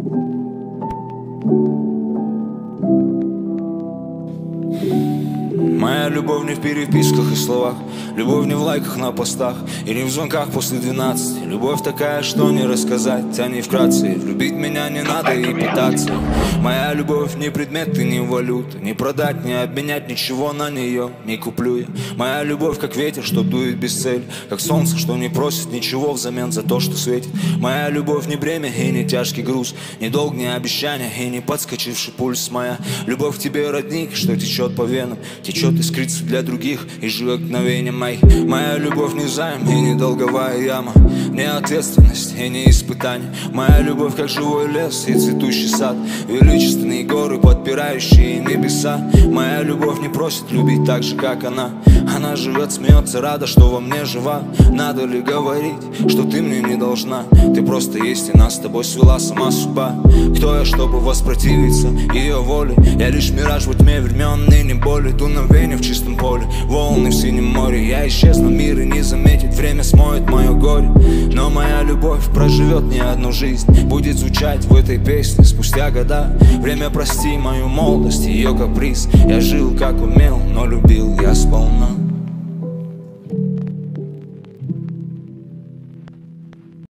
Моя любовь не в переписках и словах, любовь не в лайках на постах и не в звонках после 12. Любовь такая, что не рассказать, а не вкратце. Любить меня не надо и питаться. Моя любовь не предмет и не валюта, не продать, не обменять ничего на нее не куплю я. Моя любовь как ветер, что дует без цели, как солнце, что не просит ничего взамен за то, что светит. Моя любовь не бремя и не тяжкий груз, не долг, не обещания и не подскочивший пульс. Моя любовь к тебе родник, что течет по венам, течет искрится для других и живет мгновением. Моя любовь не займ и не долговая яма, не ответственность и не испытание. Моя любовь как живой лес и цветущий сад, величественные горы, подпирающие небеса. Моя любовь не просит любить так же, как она. Она живет, смеется, рада, что во мне жива. Надо ли говорить, что ты мне не должна? Ты просто есть, и нас с тобой свела сама судьба. Кто я, чтобы воспротивиться ее воле? Я лишь мираж во тьме времен и не боли. Дуновение в чистом поле, волны в синем море. Я исчезну, мир и не заметит, время смоет мое горе. Но моя любовь проживет не одну жизнь, будет звучать в этой песне спустя года. Время, прости мою молодость, ее каприз. Я жил как умел, но любил я сполна.